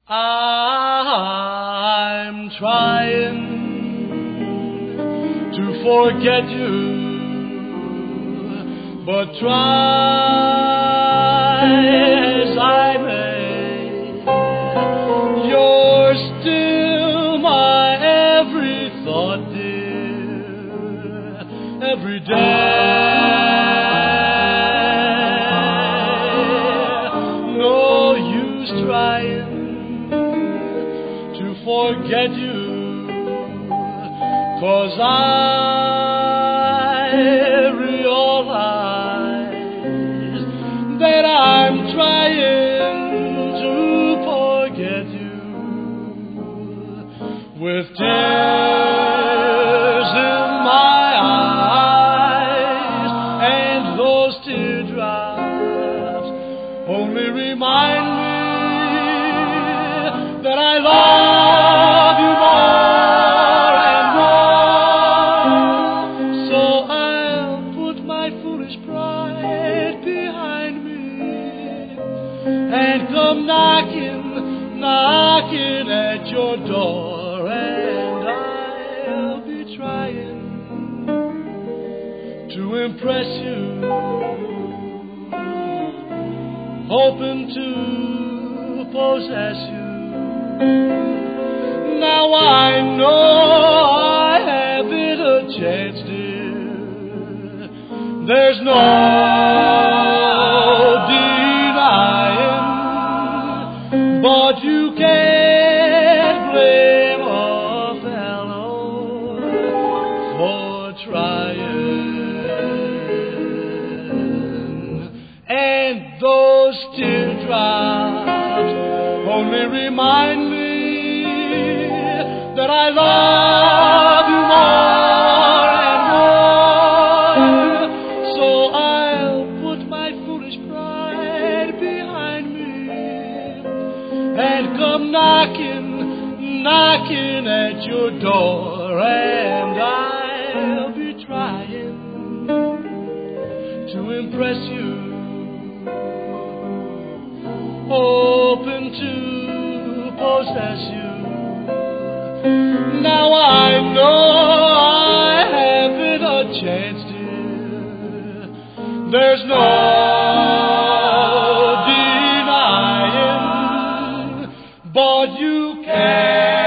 I'm trying to forget you, but try as I may, you're still my every thought, dear, every day. No use trying to forget you, 'cause I realize that I'm trying to forget you with tears in my eyes, and those teardrops only remind me that I love you more and more. So I'll put my foolish pride behind me and come knocking at your door, and I'll be trying to impress you, hoping to possess you. Now I know I haven't a chance, dear. There's no denying, but you can't blame a fellow for trying. And those teardrops only remind me that I love you more and more. So I'll put my foolish pride behind me and come knocking at your door, and I'll be trying to impress you, hoping to possess you. Now I know I haven't a chance, dear. There's no denying, but you can't